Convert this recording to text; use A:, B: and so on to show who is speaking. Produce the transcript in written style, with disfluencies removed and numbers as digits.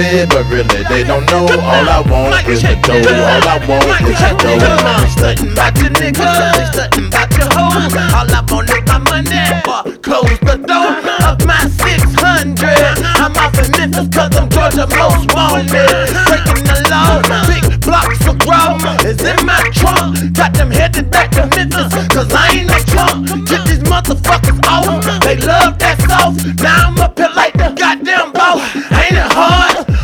A: but really they don't know. All I want is the dough. All I want is the dough.
B: They stuntin' about your niggas, they stuntin' about your hoes. All I want is my money, or close the door of my 600. I'm off in Memphis cause I'm Georgia most wanted. Breaking the law, big blocks of raw is in my trunk. Got them headed back to Memphis cause I ain't